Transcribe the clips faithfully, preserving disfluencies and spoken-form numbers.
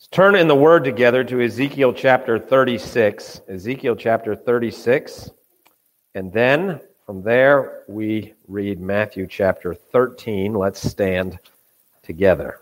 Let's turn in the Word together to Ezekiel chapter thirty-six. Ezekiel chapter thirty-six. And then from there we read Matthew chapter thirteen. Let's stand together.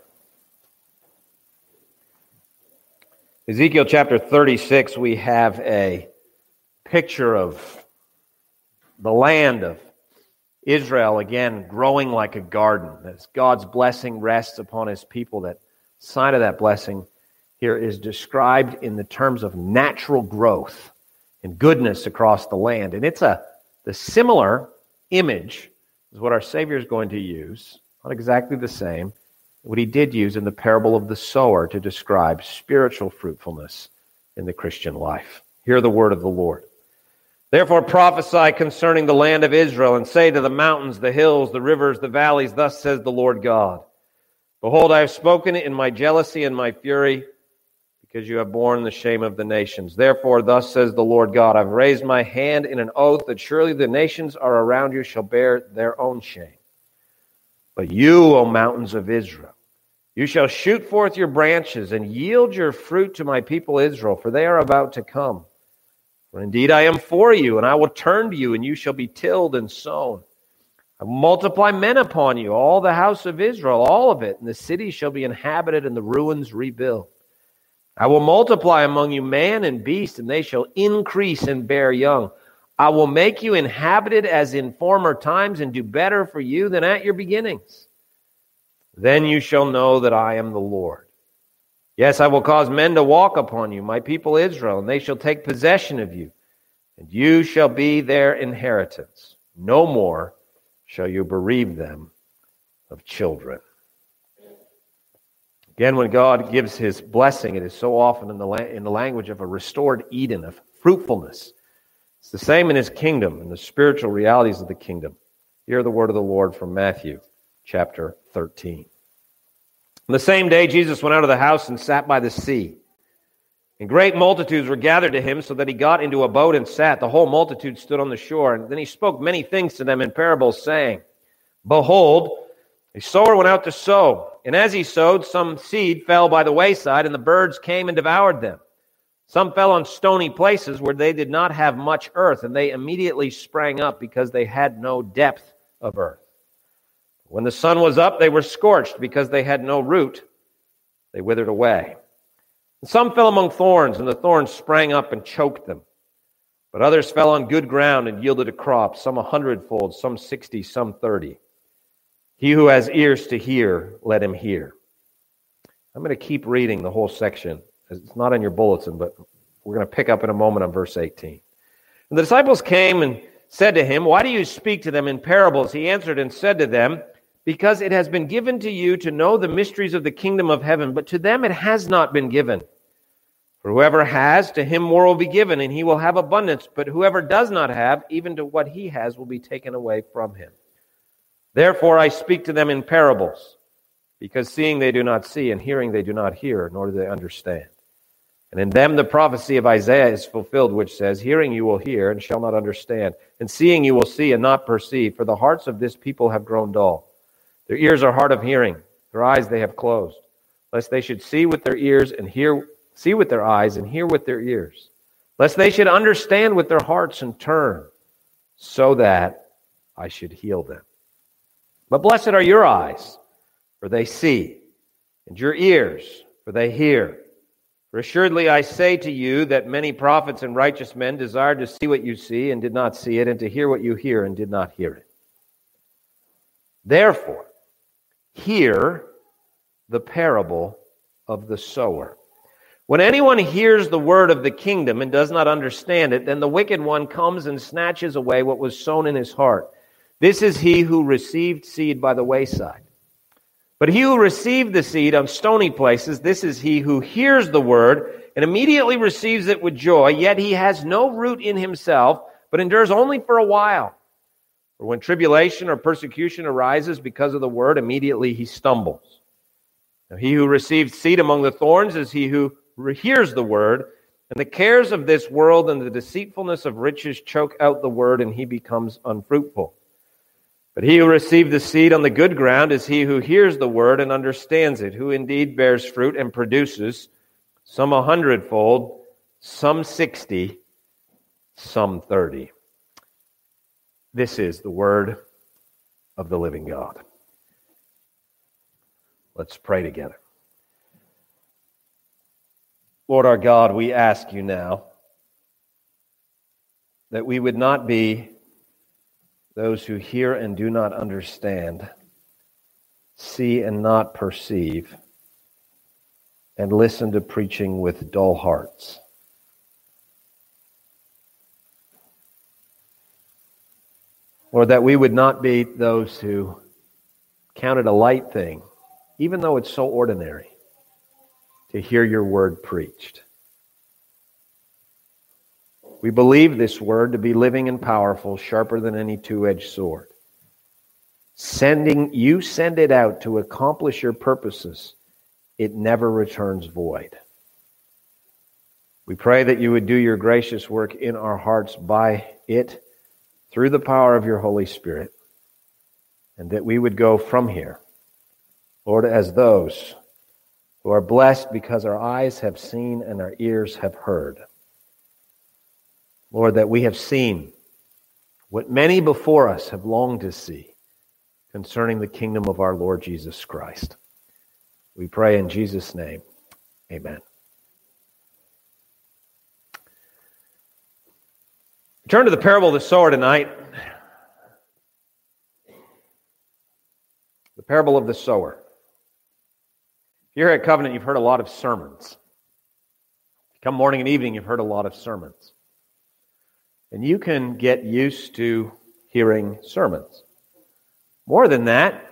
Ezekiel chapter thirty-six, we have a picture of the land of Israel, again, growing like a garden. As God's blessing rests upon His people, that sign of that blessing here is described in the terms of natural growth and goodness across the land. And it's a the similar image is what our Savior is going to use, not exactly the same, what He did use in the parable of the sower to describe spiritual fruitfulness in the Christian life. Hear the word of the Lord. Therefore prophesy concerning the land of Israel, and say to the mountains, the hills, the rivers, the valleys, thus says the Lord God, Behold, I have spoken in my jealousy and my fury, because you have borne the shame of the nations. Therefore, thus says the Lord God, I've raised my hand in an oath that surely the nations are around you shall bear their own shame. But you, O mountains of Israel, you shall shoot forth your branches and yield your fruit to my people Israel, for they are about to come. For indeed I am for you, and I will turn to you, and you shall be tilled and sown. I will multiply men upon you, all the house of Israel, all of it, and the cities shall be inhabited and the ruins rebuilt. I will multiply among you man and beast, and they shall increase and bear young. I will make you inhabited as in former times, and do better for you than at your beginnings. Then you shall know that I am the Lord. Yes, I will cause men to walk upon you, my people Israel, and they shall take possession of you, and you shall be their inheritance. No more shall you bereave them of children. Again, when God gives His blessing, it is so often in the, la- in the language of a restored Eden, of fruitfulness. It's the same in His kingdom, in the spiritual realities of the kingdom. Hear the word of the Lord from Matthew chapter thirteen. On the same day, Jesus went out of the house and sat by the sea. And great multitudes were gathered to Him, so that He got into a boat and sat. The whole multitude stood on the shore. And then He spoke many things to them in parables, saying, Behold, a sower went out to sow. And as he sowed, some seed fell by the wayside, and the birds came and devoured them. Some fell on stony places where they did not have much earth, and they immediately sprang up because they had no depth of earth. When the sun was up, they were scorched because they had no root. They withered away. And some fell among thorns, and the thorns sprang up and choked them. But others fell on good ground and yielded a crop, some a hundredfold, some sixty, some thirty. He who has ears to hear, let him hear. I'm going to keep reading the whole section. It's not in your bulletin, but we're going to pick up in a moment on verse eighteen. And the disciples came and said to Him, Why do you speak to them in parables? He answered and said to them, Because it has been given to you to know the mysteries of the kingdom of heaven, but to them it has not been given. For whoever has, to him more will be given, and he will have abundance. But whoever does not have, even to what he has will be taken away from him. Therefore I speak to them in parables, because seeing they do not see, and hearing they do not hear, nor do they understand. And in them the prophecy of Isaiah is fulfilled, which says, Hearing you will hear, and shall not understand, and seeing you will see, and not perceive, for the hearts of this people have grown dull. Their ears are hard of hearing, their eyes they have closed, lest they should see with their ears, and hear, see with their eyes, and hear with their ears, lest they should understand with their hearts, and turn, so that I should heal them. But blessed are your eyes, for they see, and your ears, for they hear. For assuredly I say to you that many prophets and righteous men desired to see what you see and did not see it, and to hear what you hear and did not hear it. Therefore, hear the parable of the sower. When anyone hears the word of the kingdom and does not understand it, then the wicked one comes and snatches away what was sown in his heart. This is he who received seed by the wayside. But he who received the seed on stony places, this is he who hears the word and immediately receives it with joy, yet he has no root in himself, but endures only for a while. For when tribulation or persecution arises because of the word, immediately he stumbles. Now he who received seed among the thorns is he who hears the word, and the cares of this world and the deceitfulness of riches choke out the word, and he becomes unfruitful. But he who received the seed on the good ground is he who hears the word and understands it, who indeed bears fruit and produces, some a hundredfold, some sixty, some thirty. This is the word of the living God. Let's pray together. Lord our God, we ask you now that we would not be those who hear and do not understand, see and not perceive, and listen to preaching with dull hearts. Lord, that we would not be those who count it a light thing, even though it's so ordinary, to hear your word preached. We believe this word to be living and powerful, sharper than any two-edged sword. Sending, you send it out to accomplish your purposes. It never returns void. We pray that you would do your gracious work in our hearts by it, through the power of your Holy Spirit, and that we would go from here, Lord, as those who are blessed because our eyes have seen and our ears have heard. Lord, that we have seen what many before us have longed to see concerning the kingdom of our Lord Jesus Christ. We pray in Jesus' name, amen. Turn to the parable of the sower tonight. The parable of the sower. If you're here at Covenant, you've heard a lot of sermons. If you come morning and evening, you've heard a lot of sermons. And you can get used to hearing sermons. More than that,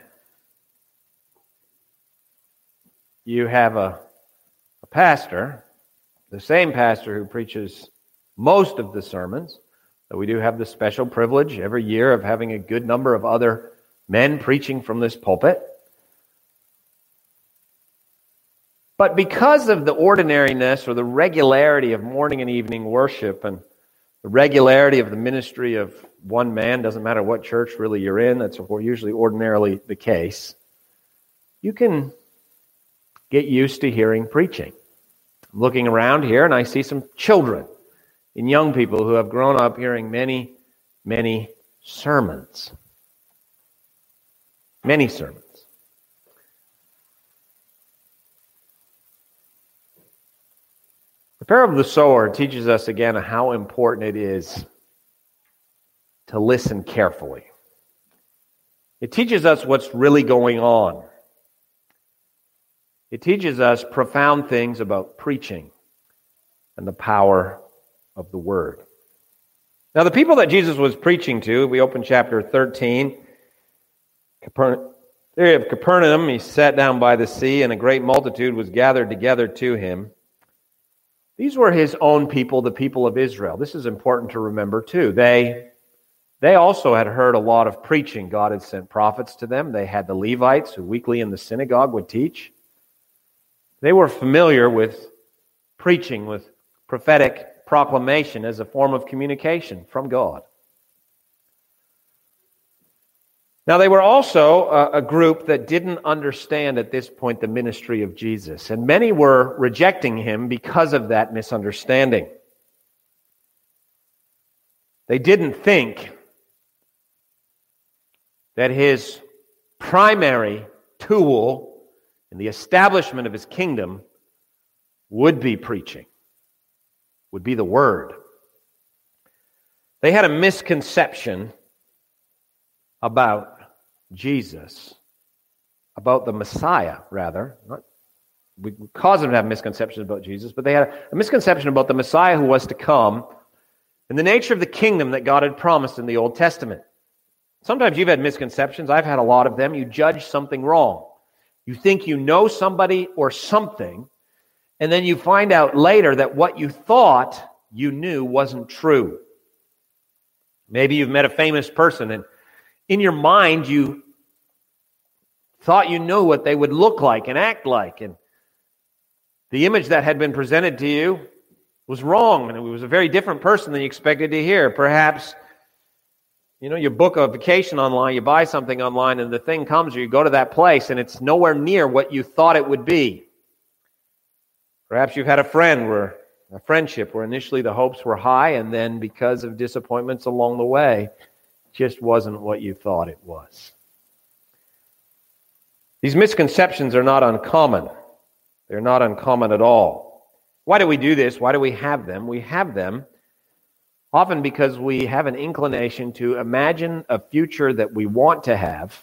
you have a, a pastor, the same pastor who preaches most of the sermons, but we do have the special privilege every year of having a good number of other men preaching from this pulpit. But because of the ordinariness or the regularity of morning and evening worship and the regularity of the ministry of one man, doesn't matter what church really you're in, that's usually ordinarily the case, you can get used to hearing preaching. I'm looking around here and I see some children and young people who have grown up hearing many, many sermons. Many sermons. The parable of the sower teaches us again how important it is to listen carefully. It teaches us what's really going on. It teaches us profound things about preaching and the power of the word. Now, the people that Jesus was preaching to, we open chapter thirteen, Capernaum, there of Capernaum, he sat down by the sea, and a great multitude was gathered together to him. These were his own people, the people of Israel. This is important to remember too. They, they also had heard a lot of preaching. God had sent prophets to them. They had the Levites who weekly in the synagogue would teach. They were familiar with preaching, with prophetic proclamation as a form of communication from God. Now, they were also a, a group that didn't understand at this point the ministry of Jesus, and many were rejecting him because of that misunderstanding. They didn't think that his primary tool in the establishment of his kingdom would be preaching, would be the word. They had a misconception about Jesus, about the Messiah, rather. Not, we cause them to have misconceptions about Jesus, but they had a misconception about the Messiah who was to come and the nature of the kingdom that God had promised in the Old Testament. Sometimes you've had misconceptions. I've had a lot of them. You judge something wrong. You think you know somebody or something, and then you find out later that what you thought you knew wasn't true. Maybe you've met a famous person, and in your mind you thought you knew what they would look like and act like, and the image that had been presented to you was wrong, and it was a very different person than you expected to hear. Perhaps, you know, you book a vacation online, you buy something online, and the thing comes, or you go to that place, and it's nowhere near what you thought it would be. Perhaps you've had a friend where a friendship where initially the hopes were high, and then because of disappointments along the way, it just wasn't what you thought it was. These misconceptions are not uncommon. They're not uncommon at all. Why do we do this? Why do we have them? We have them often because we have an inclination to imagine a future that we want to have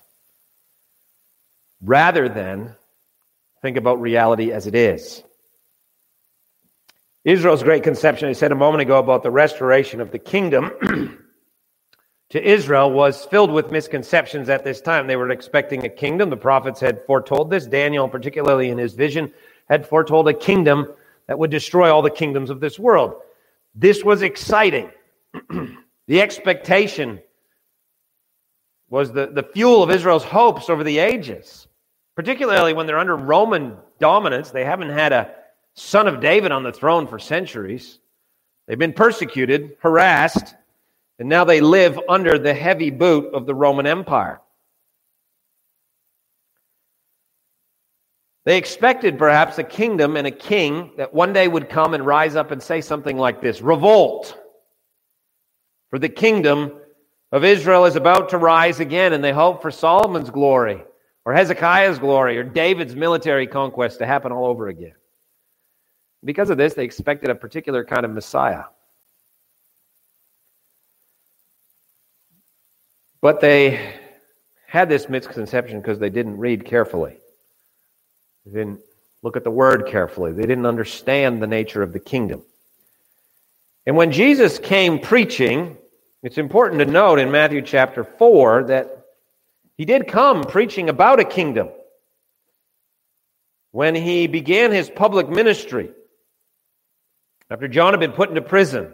rather than think about reality as it is. Israel's great conception, I said a moment ago about the restoration of the kingdom to Israel, was filled with misconceptions at this time. They were expecting a kingdom. The prophets had foretold this. Daniel, particularly in his vision, had foretold a kingdom that would destroy all the kingdoms of this world. This was exciting. The expectation was the, the fuel of Israel's hopes over the ages, particularly when they're under Roman dominance. They haven't had a son of David on the throne for centuries. They've been persecuted, harassed, and now they live under the heavy boot of the Roman Empire. They expected perhaps a kingdom and a king that one day would come and rise up and say something like this: revolt, for the kingdom of Israel is about to rise again, and they hope for Solomon's glory, or Hezekiah's glory, or David's military conquest to happen all over again. Because of this, they expected a particular kind of Messiah. But they had this misconception because they didn't read carefully. They didn't look at the word carefully. They didn't understand the nature of the kingdom. And when Jesus came preaching, it's important to note in Matthew chapter four that he did come preaching about a kingdom. When he began his public ministry, after John had been put into prison,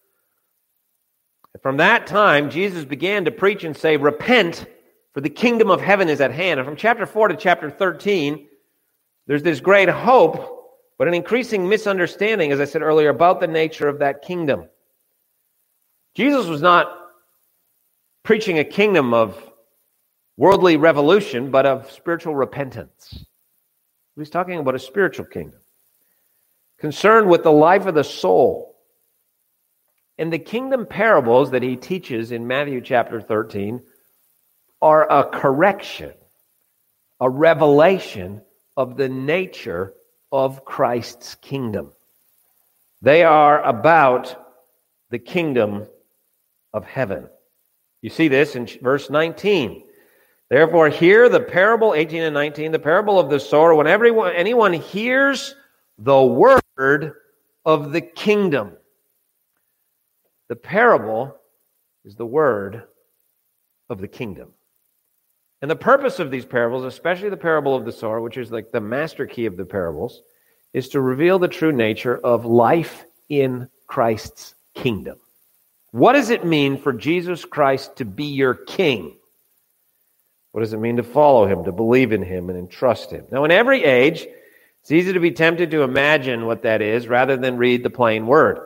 from that time, Jesus began to preach and say, repent, for the kingdom of heaven is at hand. And from chapter four to chapter thirteen, there's this great hope, but an increasing misunderstanding, as I said earlier, about the nature of that kingdom. Jesus was not preaching a kingdom of worldly revolution, but of spiritual repentance. He was talking about a spiritual kingdom, concerned with the life of the soul. And the kingdom parables that he teaches in Matthew chapter thirteen are a correction, a revelation of the nature of Christ's kingdom. They are about the kingdom of heaven. You see this in verse nineteen. Therefore, hear the parable, eighteen and nineteen, the parable of the sower. When everyone, anyone hears the word of the kingdom. The parable is the word of the kingdom. And the purpose of these parables, especially the parable of the sower, which is like the master key of the parables, is to reveal the true nature of life in Christ's kingdom. What does it mean for Jesus Christ to be your king? What does it mean to follow him, to believe in him, and entrust him? Now, in every age, it's easy to be tempted to imagine what that is rather than read the plain word.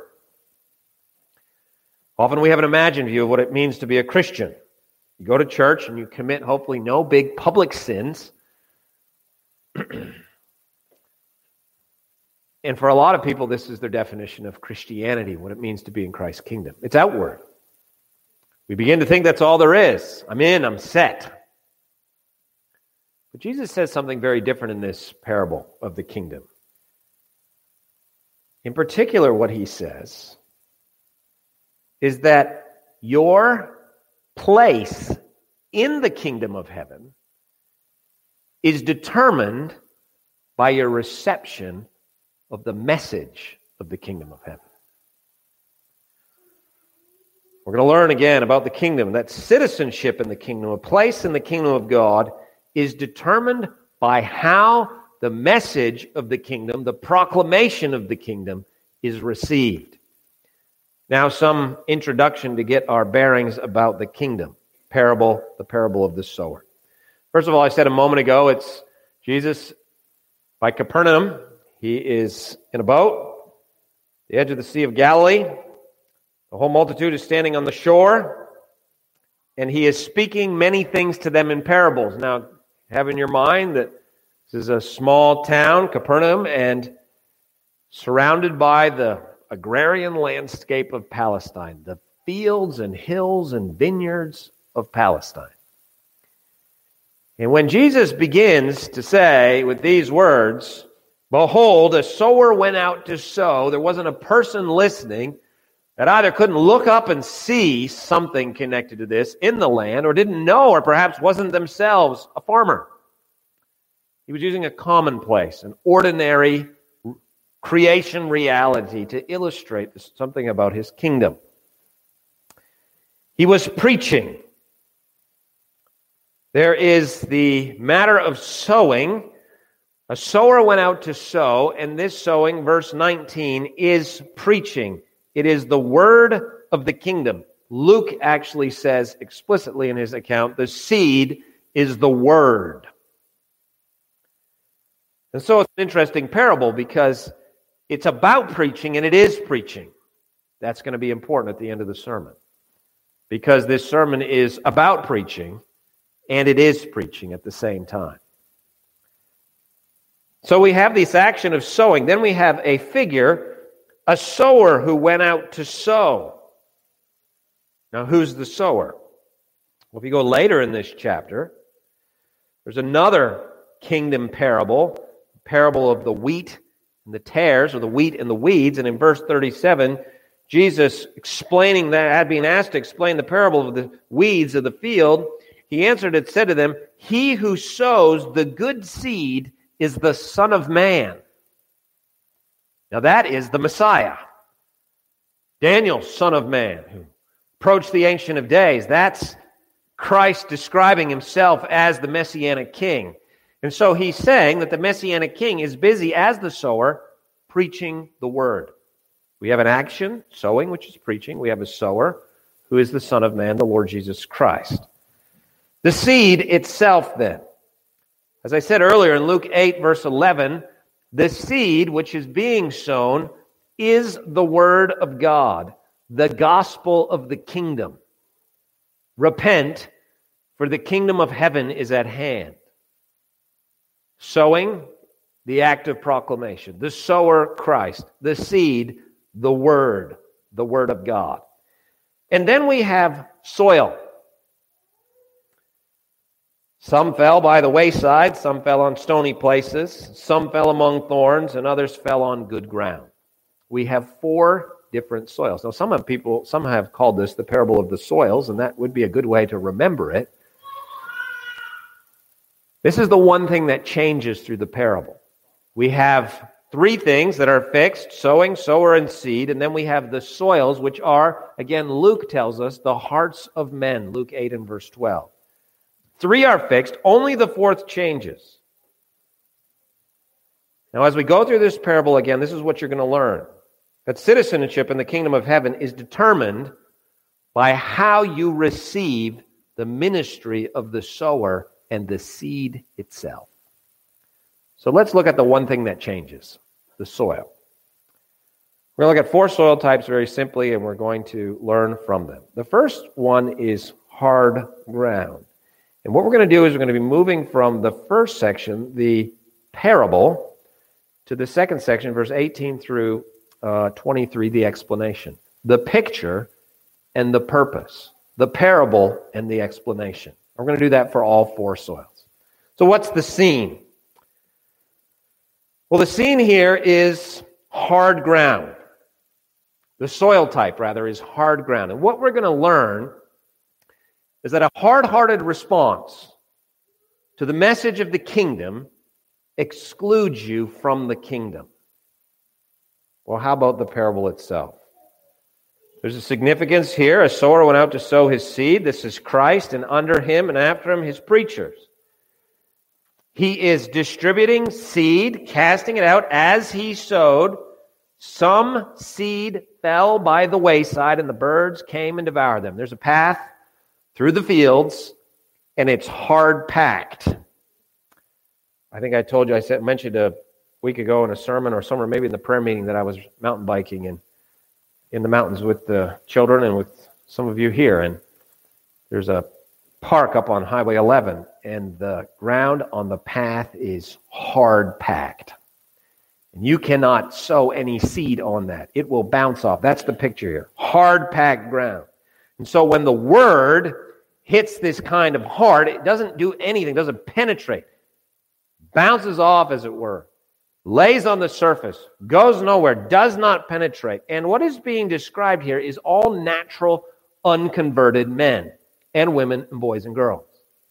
Often we have an imagined view of what it means to be a Christian. You go to church and you commit, hopefully, no big public sins. And for a lot of people, this is their definition of Christianity, what it means to be in Christ's kingdom. It's outward. We begin to think that's all there is. I'm in, I'm set. But Jesus says something very different in this parable of the kingdom. In particular, what he says is that your place in the kingdom of heaven is determined by your reception of the message of the kingdom of heaven. We're going to learn again about the kingdom, that citizenship in the kingdom, a place in the kingdom of God, is determined by how the message of the kingdom, the proclamation of the kingdom, is received. Now, some introduction to get our bearings about the kingdom. Parable, the parable of the sower. First of all, I said a moment ago, it's Jesus by Capernaum. He is in a boat, the edge of the Sea of Galilee. The whole multitude is standing on the shore, and he is speaking many things to them in parables. Now, have in your mind that this is a small town, Capernaum, and surrounded by the agrarian landscape of Palestine, the fields and hills and vineyards of Palestine. And when Jesus begins to say with these words, "Behold, a sower went out to sow," there wasn't a person listening that either couldn't look up and see something connected to this in the land, or didn't know, or perhaps wasn't themselves a farmer. He was using a commonplace, an ordinary creation reality to illustrate something about his kingdom. He was preaching. There is the matter of sowing. A sower went out to sow, and this sowing, verse nineteen, is preaching. It is the word of the kingdom. Luke actually says explicitly in his account, the seed is the word. And so it's an interesting parable because it's about preaching and it is preaching. That's going to be important at the end of the sermon. Because this sermon is about preaching and it is preaching at the same time. So we have this action of sowing. Then we have a figure, a sower who went out to sow. Now, who's the sower? Well, if you go later in this chapter, there's another kingdom parable, parable of the wheat and the tares, or the wheat and the weeds. And in verse thirty-seven, Jesus explaining that, had been asked to explain the parable of the weeds of the field, he answered and said to them, "He who sows the good seed is the Son of Man." Now that is the Messiah. Daniel, Son of Man, who approached the Ancient of Days. That's Christ describing himself as the Messianic King. And so he's saying that the Messianic King is busy as the sower, preaching the word. We have an action, sowing, which is preaching. We have a sower, who is the Son of Man, the Lord Jesus Christ. The seed itself, then. As I said earlier in Luke eight, verse eleven, the seed which is being sown is the word of God, the gospel of the kingdom. Repent, for the kingdom of heaven is at hand. Sowing, the act of proclamation. The sower, Christ. The seed, the word, the word of God. And then we have soil. Some fell by the wayside, some fell on stony places, some fell among thorns, and others fell on good ground. We have four different soils. Now, some have people, some have called this the parable of the soils, and that would be a good way to remember it. This is the one thing that changes through the parable. We have three things that are fixed: sowing, sower, and seed, and then we have the soils, which are, again, Luke tells us, the hearts of men, Luke eight and verse twelve. Three are fixed, only the fourth changes. Now, as we go through this parable again, this is what you're going to learn. That citizenship in the kingdom of heaven is determined by how you receive the ministry of the sower and the seed itself. So let's look at the one thing that changes, the soil. We're going to look at four soil types very simply, and we're going to learn from them. The first one is hard ground. And what we're going to do is we're going to be moving from the first section, the parable, to the second section, verse eighteen through uh, twenty-three, the explanation. The picture and the purpose. The parable and the explanation. We're going to do that for all four soils. So what's the scene? Well, the scene here is hard ground. The soil type, rather, is hard ground. And what we're going to learn is that a hard-hearted response to the message of the kingdom excludes you from the kingdom. Well, how about the parable itself? There's a significance here. A sower went out to sow his seed. This is Christ, and under him and after him, his preachers. He is distributing seed, casting it out as he sowed. Some seed fell by the wayside, and the birds came and devoured them. There's a path through the fields, and it's hard-packed. I think I told you, I said, mentioned a week ago in a sermon or somewhere, maybe in the prayer meeting, that I was mountain biking and in the mountains with the children and with some of you here. And there's a park up on Highway eleven, and the ground on the path is hard-packed. And you cannot sow any seed on that. It will bounce off. That's the picture here. Hard packed ground. And so when the word hits this kind of hard, it doesn't do anything, doesn't penetrate. Bounces off, as it were. Lays on the surface, goes nowhere, does not penetrate. And what is being described here is all natural, unconverted men and women and boys and girls.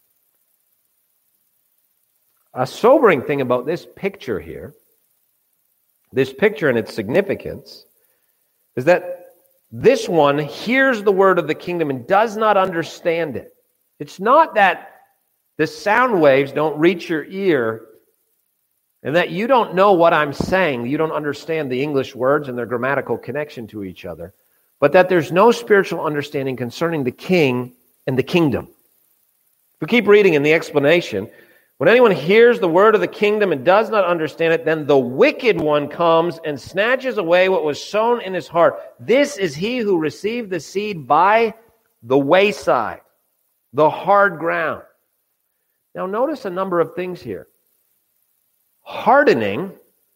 A sobering thing about this picture here, this picture and its significance, is that this one hears the word of the kingdom and does not understand it. It's not that the sound waves don't reach your ear and that you don't know what I'm saying, you don't understand the English words and their grammatical connection to each other, but that there's no spiritual understanding concerning the king and the kingdom. If we keep reading in the explanation, when anyone hears the word of the kingdom and does not understand it, then the wicked one comes and snatches away what was sown in his heart. This is he who received the seed by the wayside, the hard ground. Now notice a number of things here. Hardening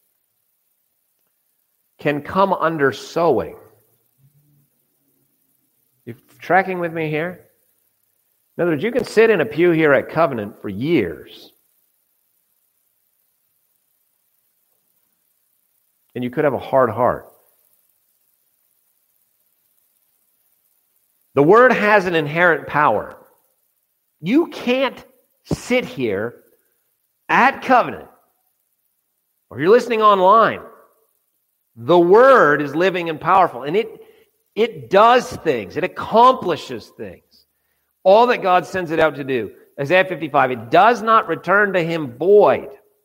can come under sowing. You tracking with me here? In other words, you can sit in a pew here at Covenant for years, and you could have a hard heart. The word has an inherent power. You can't sit here at Covenant, or you're listening online. The word is living and powerful, and it, it does things. It accomplishes things. All that God sends it out to do. Isaiah fifty-five, it does not return to him void.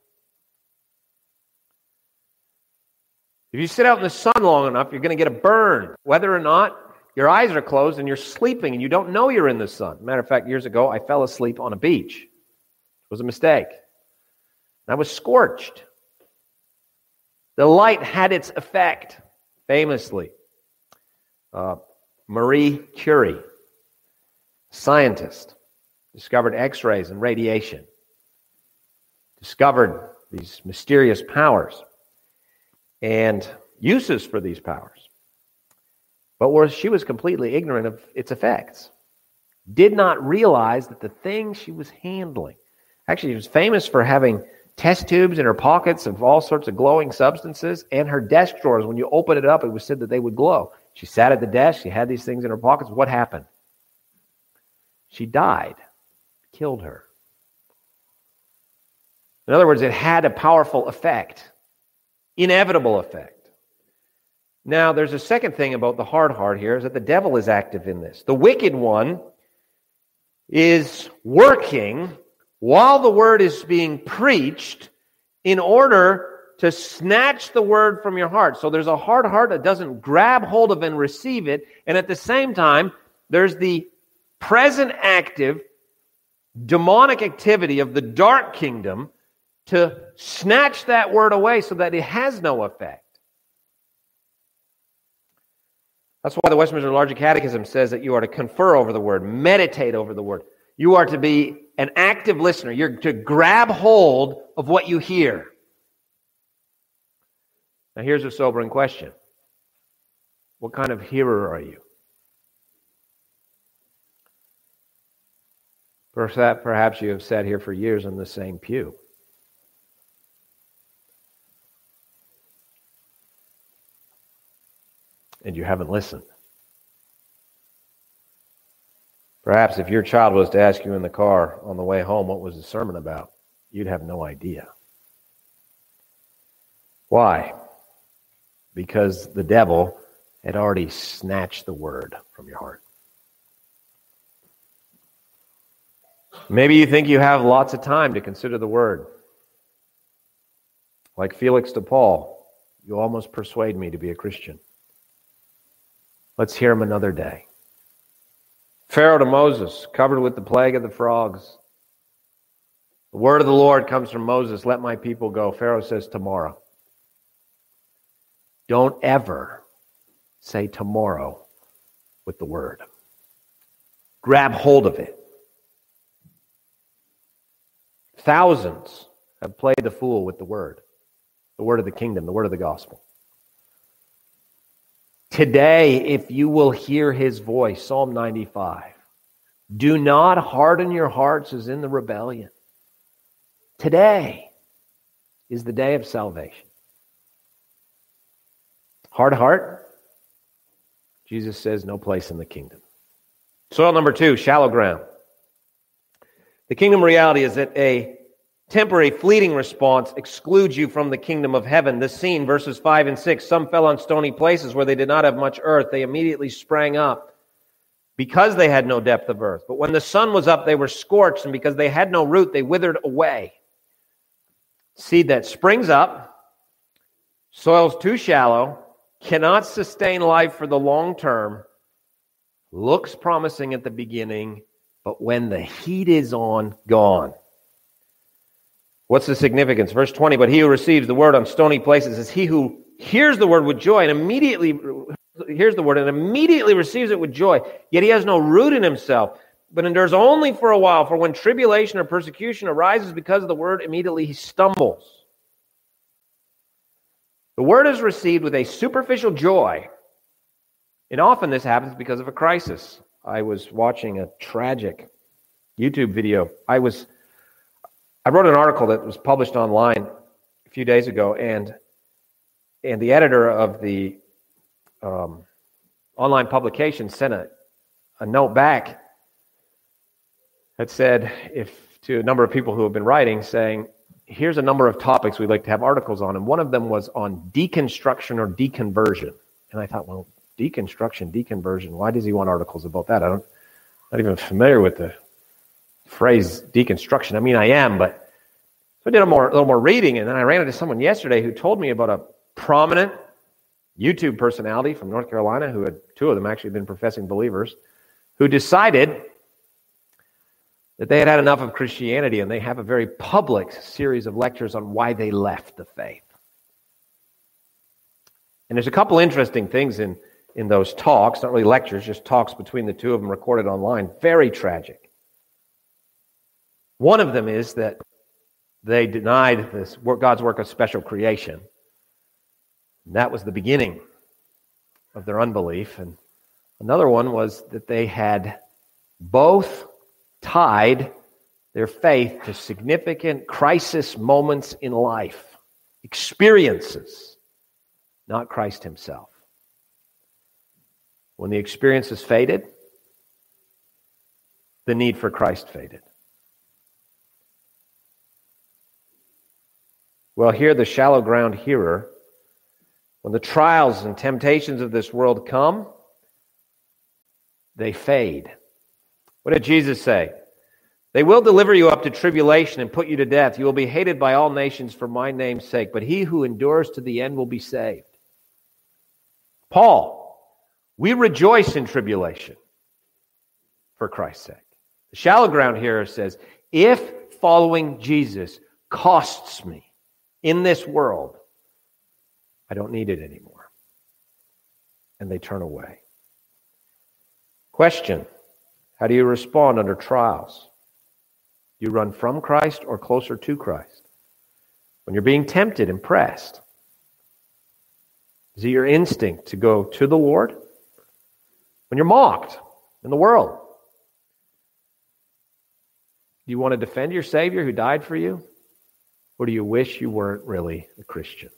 If you sit out in the sun long enough, you're going to get a burn, whether or not your eyes are closed and you're sleeping and you don't know you're in the sun. Matter of fact, years ago, I fell asleep on a beach. It was a mistake. I was scorched. The light had its effect, famously. Uh, Marie Curie, scientist, discovered X-rays and radiation, discovered these mysterious powers and uses for these powers. But where she was completely ignorant of its effects, did not realize that the thing she was handling, actually she was famous for having test tubes in her pockets of all sorts of glowing substances, and her desk drawers, when you open it up, it was said that they would glow. She sat at the desk, she had these things in her pockets. What happened? She died. Killed her. In other words, it had a powerful effect. Inevitable effect. Now, there's a second thing about the hard heart here, is that the devil is active in this. The wicked one is working while the word is being preached in order to snatch the word from your heart. So there's a hard heart that doesn't grab hold of and receive it, and at the same time, there's the present active demonic activity of the dark kingdom to snatch that word away so that it has no effect. That's why the Westminster Larger Catechism says that you are to confer over the word, meditate over the word. You are to be an active listener. You're to grab hold of what you hear. Now here's a sobering question. What kind of hearer are you? Perhaps you have sat here for years in the same pew. And you haven't listened. Perhaps if your child was to ask you in the car on the way home what was the sermon about, you'd have no idea. Why? Because the devil had already snatched the word from your heart. Maybe you think you have lots of time to consider the word. Like Felix to Paul, you almost persuade me to be a Christian. Let's hear him another day. Pharaoh to Moses, covered with the plague of the frogs. The word of the Lord comes from Moses, let my people go. Pharaoh says tomorrow. Don't ever say tomorrow with the word. Grab hold of it. Thousands have played the fool with the word. The word of the kingdom, the word of the gospel. Today, if you will hear his voice, Psalm ninety-five, do not harden your hearts as in the rebellion. Today is the day of salvation. Hard heart, Jesus says, no place in the kingdom. Soil number two, shallow ground. The kingdom reality is that a temporary, fleeting response excludes you from the kingdom of heaven. This scene, verses five and six, some fell on stony places where they did not have much earth. They immediately sprang up because they had no depth of earth. But when the sun was up, they were scorched, and because they had no root, they withered away. Seed that springs up, soil's too shallow, cannot sustain life for the long term, looks promising at the beginning, but when the heat is on, gone. What's the significance? Verse twenty, but he who receives the word on stony places is he who hears the word with joy and immediately hears the word and immediately receives it with joy, yet he has no root in himself, but endures only for a while. For when tribulation or persecution arises because of the word, immediately he stumbles. The word is received with a superficial joy, and often this happens because of a crisis. I was watching a tragic YouTube video. I was, I wrote an article that was published online a few days ago, and and the editor of the um, online publication sent a, a note back that said, if to a number of people who have been writing, saying, here's a number of topics we'd like to have articles on, and one of them was on deconstruction or deconversion. And I thought, well, deconstruction, deconversion, why does he want articles about that? I don't, I'm not even familiar with the phrase deconstruction. I mean, I am, but so I did a, more, a little more reading, and then I ran into someone yesterday who told me about a prominent YouTube personality from North Carolina, who had, two of them actually been professing believers, who decided that they had had enough of Christianity, and they have a very public series of lectures on why they left the faith. And there's a couple interesting things in, in those talks, not really lectures, just talks between the two of them recorded online. Very tragic. One of them is that they denied this God's work of special creation. And that was the beginning of their unbelief. And another one was that they had both tied their faith to significant crisis moments in life, experiences, not Christ himself. When the experiences faded, the need for Christ faded. Well, here the shallow ground hearer, when the trials and temptations of this world come, they fade. What did Jesus say? They will deliver you up to tribulation and put you to death. You will be hated by all nations for my name's sake, but he who endures to the end will be saved. Paul, we rejoice in tribulation for Christ's sake. The shallow ground hearer says, if following Jesus costs me in this world, I don't need it anymore. And they turn away. Question. How do you respond under trials? Do you run from Christ or closer to Christ? When you're being tempted and pressed, is it your instinct to go to the Lord? When you're mocked in the world, do you want to defend your Savior who died for you? Or do you wish you weren't really a Christian?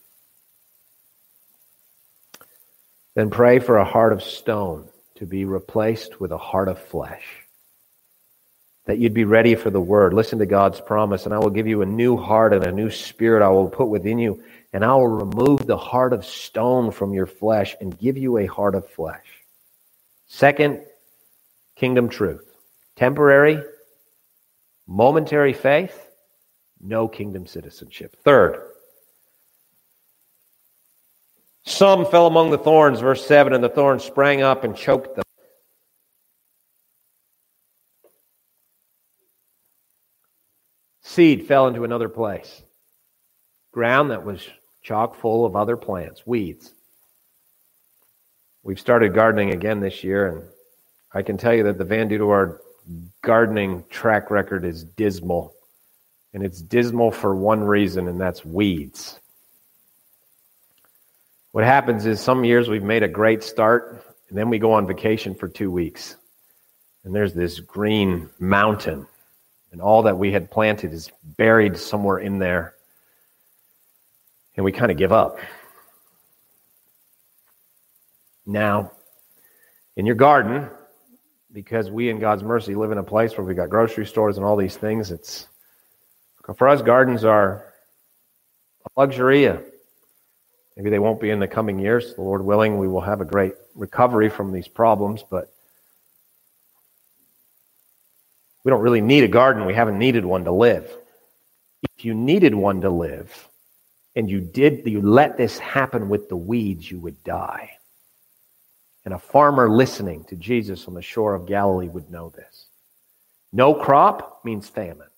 Then pray for a heart of stone to be replaced with a heart of flesh. That you'd be ready for the word. Listen to God's promise, and I will give you a new heart and a new spirit I will put within you, and I will remove the heart of stone from your flesh and give you a heart of flesh. Second, kingdom truth. Temporary, momentary faith, no kingdom citizenship. Third, some fell among the thorns, verse seven, and the thorns sprang up and choked them. Seed fell into another place. Ground that was chock full of other plants, weeds. We've started gardening again this year, and I can tell you that the Van Dudewaard gardening track record is dismal. And it's dismal for one reason, and that's weeds. What happens is some years we've made a great start, and then we go on vacation for two weeks. And there's this green mountain, and all that we had planted is buried somewhere in there. And we kind of give up. Now, in your garden, because we in God's mercy live in a place where we got grocery stores and all these things, it's for us, gardens are a luxury. Maybe they won't be in the coming years. The Lord willing, we will have a great recovery from these problems, but we don't really need a garden. We haven't needed one to live. If you needed one to live, and you did, you let this happen with the weeds, you would die. And a farmer listening to Jesus on the shore of Galilee would know this. No crop means famine.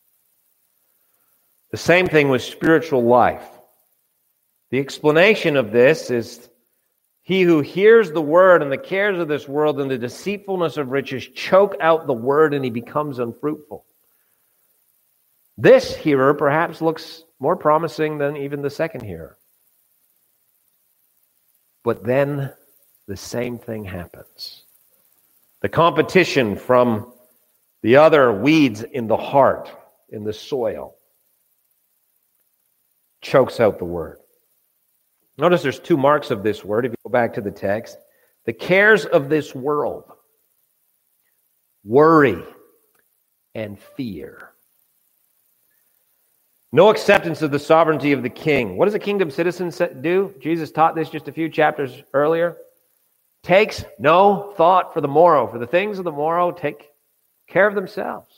The same thing with spiritual life. The explanation of this is, he who hears the word and the cares of this world and the deceitfulness of riches choke out the word, and he becomes unfruitful. This hearer perhaps looks more promising than even the second hearer. But then the same thing happens. The competition from the other weeds in the heart, in the soil, chokes out the word. Notice there's two marks of this word, if you go back to the text. The cares of this world, worry, and fear. No acceptance of the sovereignty of the king. What does a kingdom citizen do? Jesus taught this just a few chapters earlier. Takes no thought for the morrow. For the things of the morrow take care of themselves.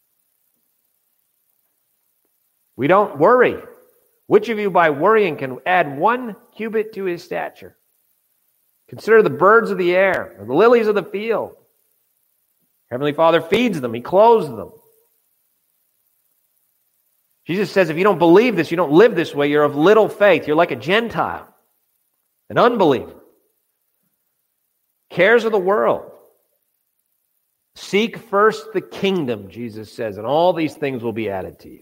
We don't worry. Which of you by worrying can add one cubit to his stature? Consider the birds of the air, or the lilies of the field. Heavenly Father feeds them. He clothes them. Jesus says, if you don't believe this, you don't live this way, you're of little faith. You're like a Gentile, an unbeliever. Cares of the world. Seek first the kingdom, Jesus says, and all these things will be added to you.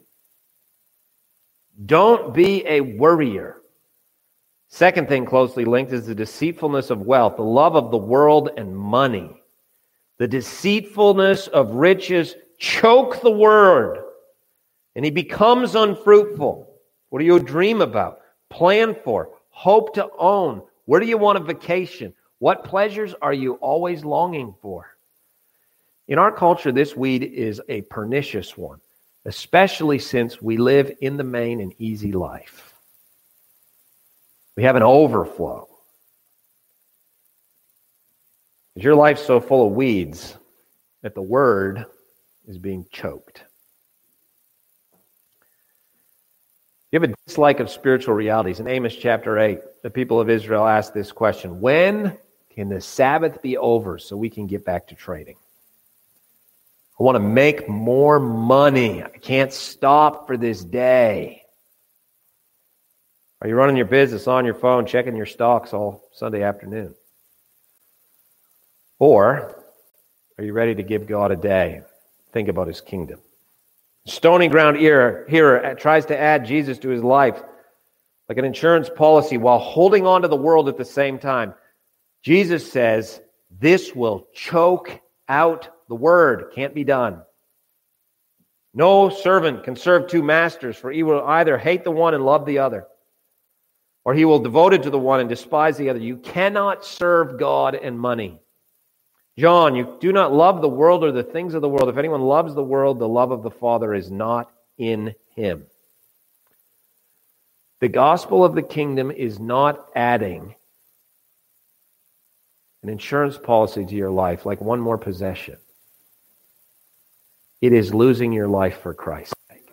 Don't be a worrier. Second thing closely linked is the deceitfulness of wealth, the love of the world and money. The deceitfulness of riches choke the word, and he becomes unfruitful. What do you dream about, plan for, hope to own? Where do you want a vacation? What pleasures are you always longing for? In our culture, this weed is a pernicious one, especially since we live in the main an easy life. We have an overflow. Is your life so full of weeds that the word is being choked? You have a dislike of spiritual realities. In Amos chapter eight, the people of Israel asked this question: when can the Sabbath be over so we can get back to trading? I want to make more money. I can't stop for this day. Are you running your business on your phone, checking your stocks all Sunday afternoon? Or are you ready to give God a day? Think about his kingdom. Stony ground hearer, hearer tries to add Jesus to his life like an insurance policy while holding on to the world at the same time. Jesus says, this will choke out the word. Can't be done. No servant can serve two masters, for he will either hate the one and love the other, or he will devote it to the one and despise the other. You cannot serve God and money. John, you do not love the world or the things of the world. If anyone loves the world, the love of the Father is not in him. The gospel of the kingdom is not adding an insurance policy to your life like one more possession. It is losing your life for Christ's sake.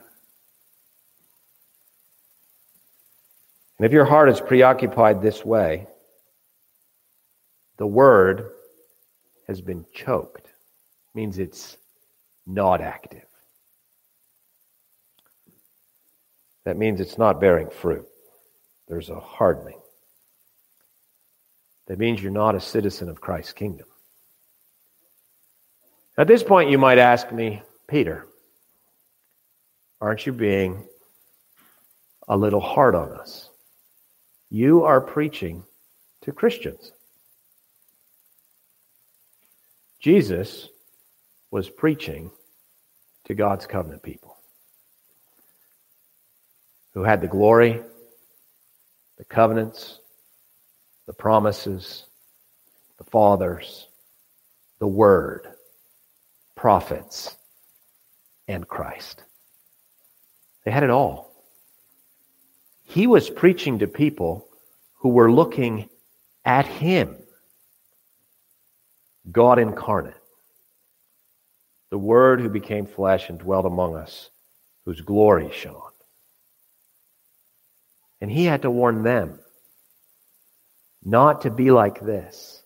And if your heart is preoccupied this way, the word has been choked. It means it's not active. That means it's not bearing fruit. There's a hardening. That means you're not a citizen of Christ's kingdom. At this point, you might ask me, Peter, aren't you being a little hard on us? You are preaching to Christians. Jesus was preaching to God's covenant people who had the glory, the covenants, the promises, the fathers, the word, prophets, and Christ. They had it all. He was preaching to people who were looking at him, God incarnate, the Word who became flesh and dwelt among us, whose glory shone. And he had to warn them not to be like this.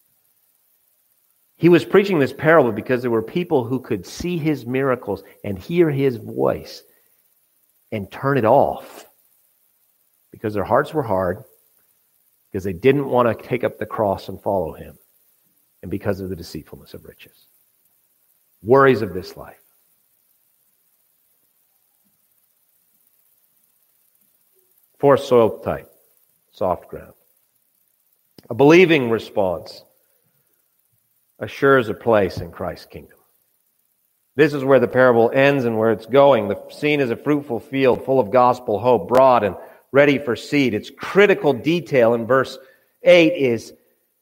He was preaching this parable because there were people who could see his miracles and hear his voice and turn it off because their hearts were hard, because they didn't want to take up the cross and follow him, and because of the deceitfulness of riches. Worries of this life. Fourth soil type, soft ground. A believing response assures a place in Christ's kingdom. This is where the parable ends and where it's going. The scene is a fruitful field full of gospel hope, broad and ready for seed. Its critical detail in verse eight is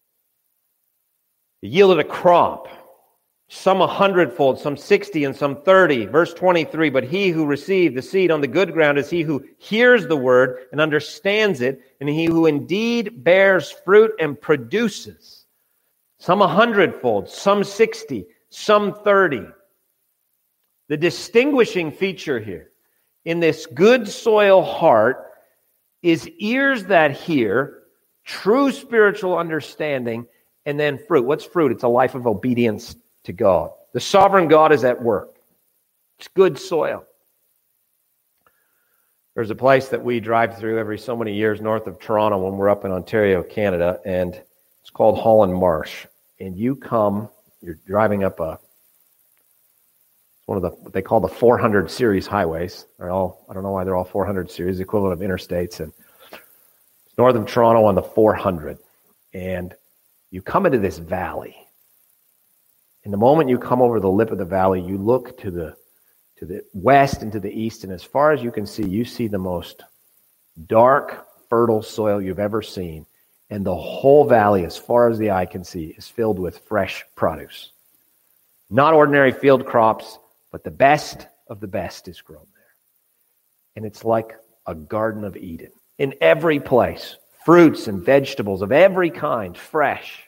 it yielded a crop, some a hundredfold, some sixty, and some thirty. Verse twenty-three, but he who received the seed on the good ground is he who hears the word and understands it, and he who indeed bears fruit and produces. Some a hundredfold, some sixty, some thirty. The distinguishing feature here in this good soil heart is ears that hear, true spiritual understanding, and then fruit. What's fruit? It's a life of obedience to God. The sovereign God is at work. It's good soil. There's a place that we drive through every so many years north of Toronto when we're up in Ontario, Canada, and it's called Holland Marsh. And you come, you're driving up a, it's one of the, what they call the four hundred series highways. They're all, I don't know why they're all four hundred series, the equivalent of interstates. And it's north of Toronto on the four hundred. And you come into this valley. And the moment you come over the lip of the valley, you look to the to the west and to the east, and as far as you can see, you see the most dark, fertile soil you've ever seen. And the whole valley, as far as the eye can see, is filled with fresh produce. Not ordinary field crops, but the best of the best is grown there. And it's like a Garden of Eden. In every place, fruits and vegetables of every kind, fresh.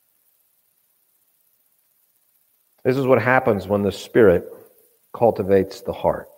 This is what happens when the Spirit cultivates the heart.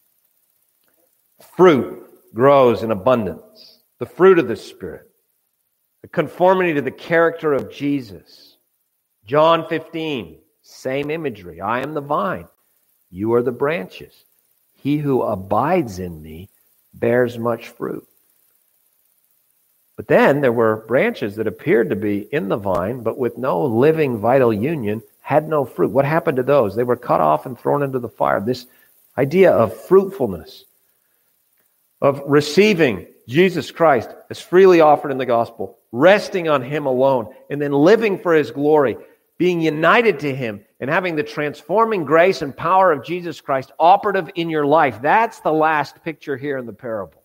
Fruit grows in abundance. The fruit of the Spirit. The conformity to the character of Jesus. John fifteen, same imagery. I am the vine. You are the branches. He who abides in me bears much fruit. But then there were branches that appeared to be in the vine, but with no living vital union, had no fruit. What happened to those? They were cut off and thrown into the fire. This idea of fruitfulness, of receiving Jesus Christ as freely offered in the gospel, resting on him alone, and then living for his glory, being united to him, and having the transforming grace and power of Jesus Christ operative in your life. That's the last picture here in the parable.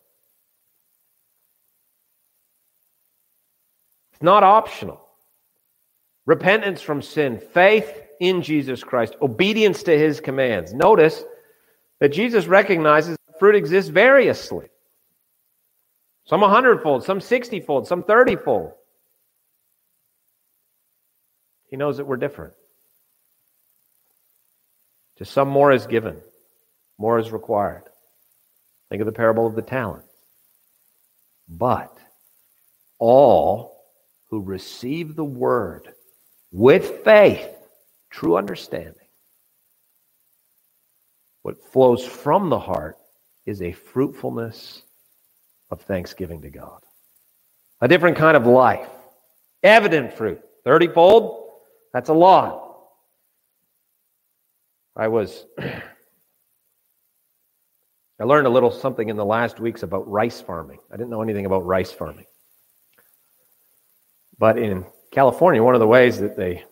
It's not optional. Repentance from sin, faith in Jesus Christ, obedience to his commands. Notice that Jesus recognizes that fruit exists variously. Some a hundredfold, some sixtyfold, some thirtyfold. He knows that we're different. To some more is given, more is required. Think of the parable of the talents. But all who receive the word with faith, true understanding, what flows from the heart is a fruitfulness of thanksgiving to God. A different kind of life. Evident fruit. thirty-fold, that's a lot. I was, I learned a little something in the last weeks about rice farming. I didn't know anything about rice farming. But in California, one of the ways that they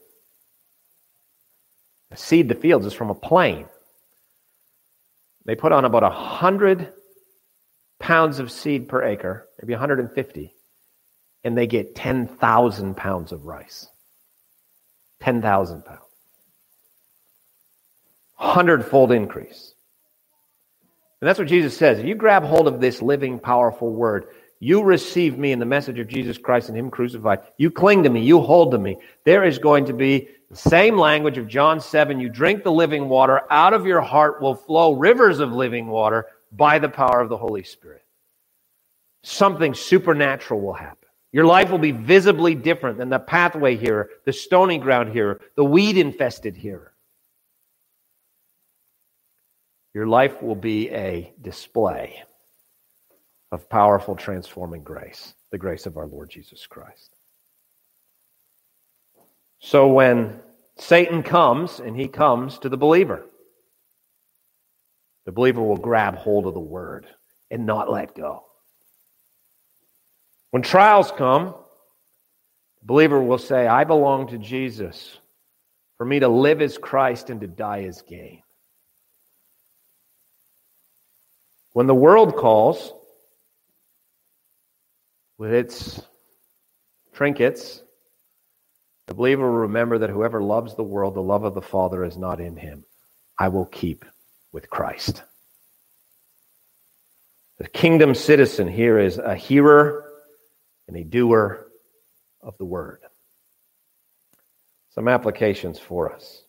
seed the fields is from a plane. They put on about one hundred pounds of seed per acre, maybe one hundred fifty, and they get ten thousand pounds of rice. ten thousand pounds. Hundredfold increase. And that's what Jesus says. If you grab hold of this living, powerful word, you receive me in the message of Jesus Christ and Him crucified. You cling to me. You hold to me. There is going to be the same language of John seven. You drink the living water. Out of your heart will flow rivers of living water by the power of the Holy Spirit. Something supernatural will happen. Your life will be visibly different than the pathway here, the stony ground here, the weed-infested here. Your life will be a display of powerful, transforming grace, the grace of our Lord Jesus Christ. So when Satan comes, and he comes to the believer, the believer will grab hold of the word and not let go. When trials come, the believer will say, I belong to Jesus. For me to live is Christ and to die is gain. When the world calls, with its trinkets, the believer will remember that whoever loves the world, the love of the Father is not in him. I will keep with Christ. The kingdom citizen here is a hearer and a doer of the word. Some applications for us.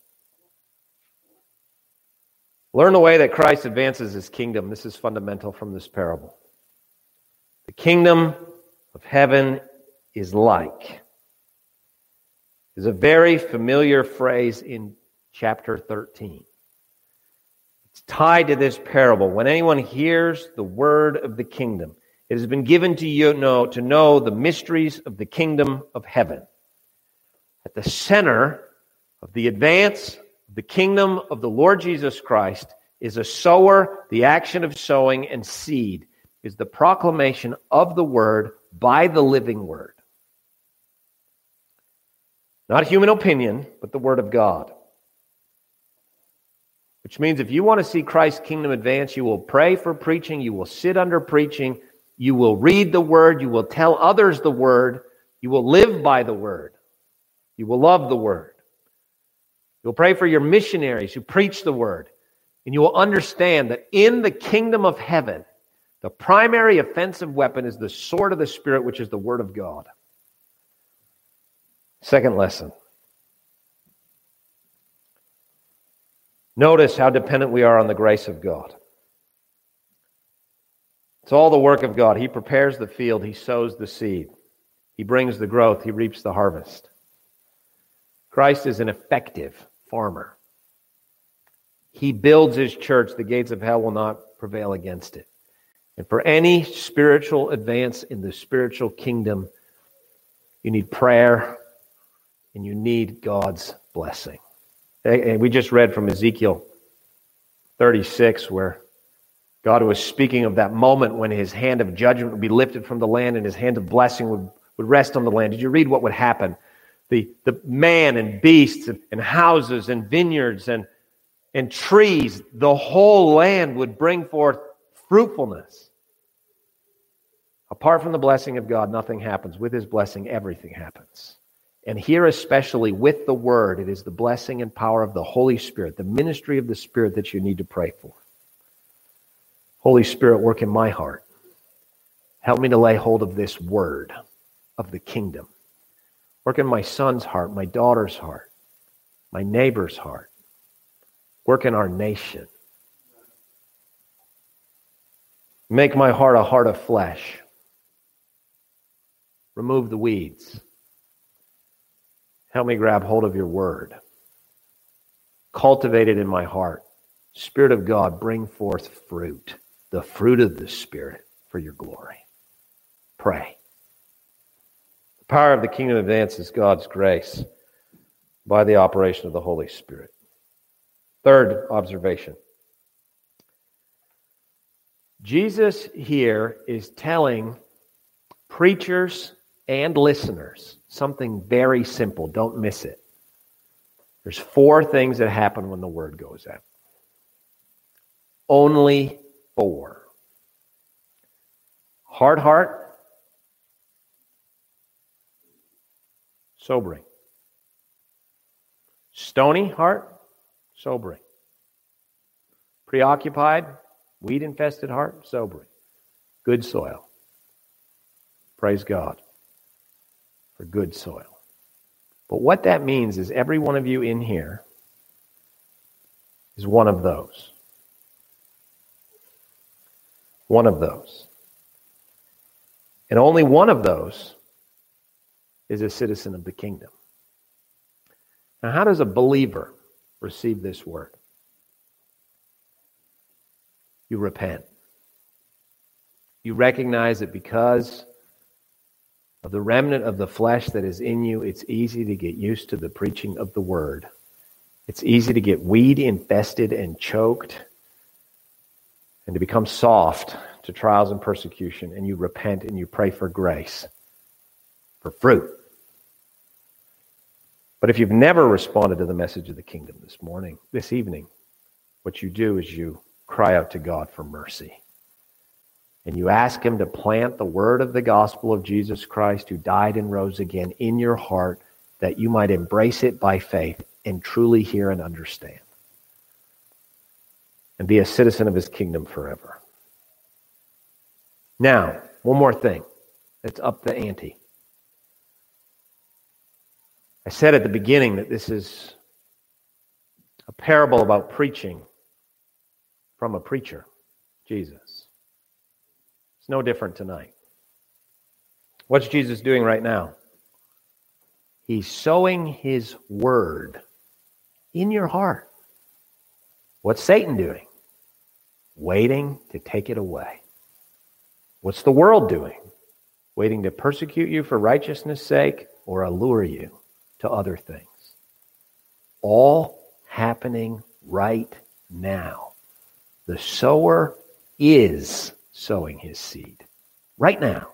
Learn the way that Christ advances his kingdom. This is fundamental from this parable. The kingdom of heaven is like is a very familiar phrase in chapter thirteen. It's tied to this parable. When anyone hears the word of the kingdom, it has been given to you know, to know the mysteries of the kingdom of heaven. At the center of the advance of the kingdom of the Lord Jesus Christ is a sower, the action of sowing, and seed is the proclamation of the word by the living word. Not human opinion, but the word of God. Which means if you want to see Christ's kingdom advance, you will pray for preaching, you will sit under preaching, you will read the word, you will tell others the word, you will live by the word, you will love the word. You'll pray for your missionaries who preach the word, and you will understand that in the kingdom of heaven, the primary offensive weapon is the sword of the Spirit, which is the word of God. Second lesson. Notice how dependent we are on the grace of God. It's all the work of God. He prepares the field. He sows the seed. He brings the growth. He reaps the harvest. Christ is an effective farmer. He builds his church. The gates of hell will not prevail against it. And for any spiritual advance in the spiritual kingdom, you need prayer and you need God's blessing. And we just read from Ezekiel thirty-six where God was speaking of that moment when his hand of judgment would be lifted from the land and his hand of blessing would, would rest on the land. Did you read what would happen? The, the man and beasts and, and houses and vineyards and, and trees, the whole land would bring forth fruitfulness. Apart from the blessing of God, nothing happens. With his blessing, everything happens. And here especially with the word, it is the blessing and power of the Holy Spirit, the ministry of the Spirit that you need to pray for. Holy Spirit, work in my heart. Help me to lay hold of this word of the kingdom. Work in my son's heart, my daughter's heart, my neighbor's heart. Work in our nation. Make my heart a heart of flesh. Remove the weeds. Help me grab hold of your word. Cultivate it in my heart. Spirit of God, bring forth fruit, the fruit of the Spirit for your glory. Pray. The power of the kingdom advances God's grace by the operation of the Holy Spirit. Third observation. Jesus here is telling preachers and listeners something very simple. Don't miss it. There's four things that happen when the word goes out. Only four. Hard heart, sobering. Stony heart, sobering. Preoccupied, weed-infested heart, sobering. Good soil. Praise God for good soil. But what that means is every one of you in here is one of those. One of those. And only one of those is a citizen of the kingdom. Now, how does a believer receive this word? You repent. You recognize that because of the remnant of the flesh that is in you, it's easy to get used to the preaching of the word. It's easy to get weed infested and choked and to become soft to trials and persecution, and you repent and you pray for grace, for fruit. But if you've never responded to the message of the kingdom this morning, this evening, what you do is you cry out to God for mercy. And you ask him to plant the word of the gospel of Jesus Christ, who died and rose again, in your heart, that you might embrace it by faith and truly hear and understand. And be a citizen of his kingdom forever. Now, one more thing. Let's up the ante. I said at the beginning that this is a parable about preaching from a preacher, Jesus. It's no different tonight. What's Jesus doing right now? He's sowing his word in your heart. What's Satan doing? Waiting to take it away. What's the world doing? Waiting to persecute you for righteousness' sake or allure you to other things. All happening right now. The sower is sowing his seed right now.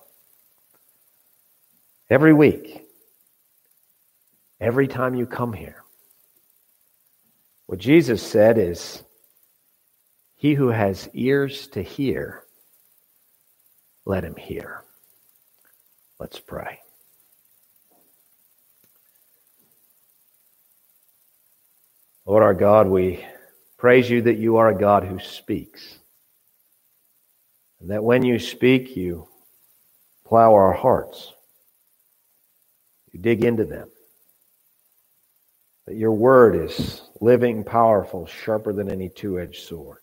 Every week. Every time you come here. What Jesus said is, he who has ears to hear, let him hear. Let's pray. Lord our God, we praise you that you are a God who speaks. And that when you speak, you plow our hearts. You dig into them. That your word is living, powerful, sharper than any two-edged sword.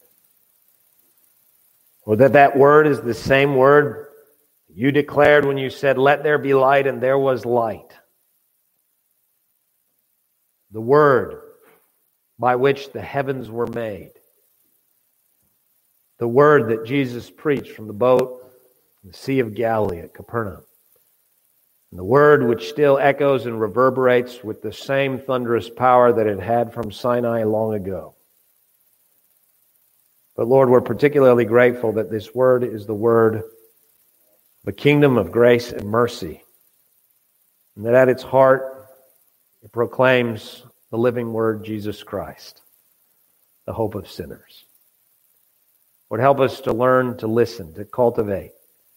Or that that word is the same word you declared when you said, let there be light, and there was light. The word by which the heavens were made. The word that Jesus preached from the boat in the Sea of Galilee at Capernaum. And the word which still echoes and reverberates with the same thunderous power that it had from Sinai long ago. But Lord, we're particularly grateful that this word is the word of a kingdom of grace and mercy. And that at its heart, it proclaims the living word, Jesus Christ, the hope of sinners. Lord, help us to learn to listen, to cultivate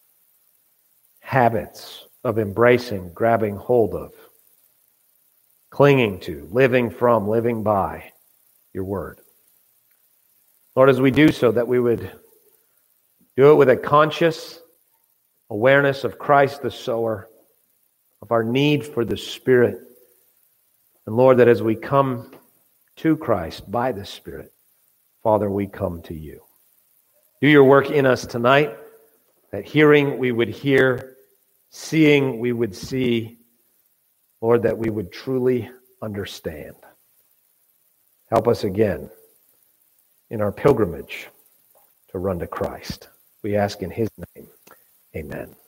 habits of embracing, grabbing hold of, clinging to, living from, living by your word. Lord, as we do so, that we would do it with a conscious awareness of Christ the sower, of our need for the Spirit. And Lord, that as we come to Christ by the Spirit, Father, we come to you. Do your work in us tonight, that hearing we would hear, seeing we would see, Lord, that we would truly understand. Help us again in our pilgrimage to run to Christ. We ask in his name, amen.